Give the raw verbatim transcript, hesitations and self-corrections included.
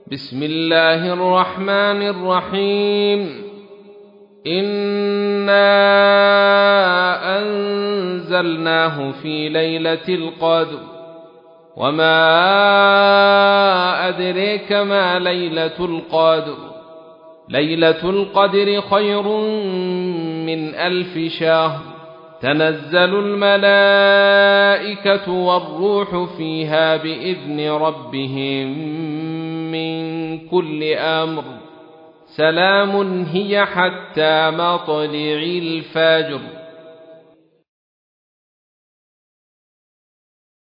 بسم الله الرحمن الرحيم. إنا أنزلناه في ليلة القدر وما أدريك ما ليلة القدر ليلة القدر خير من ألف شهر. تنزل الملائكة والروح فيها بإذن ربهم من كل أمر. سلام هي حتى مطلع الفجر.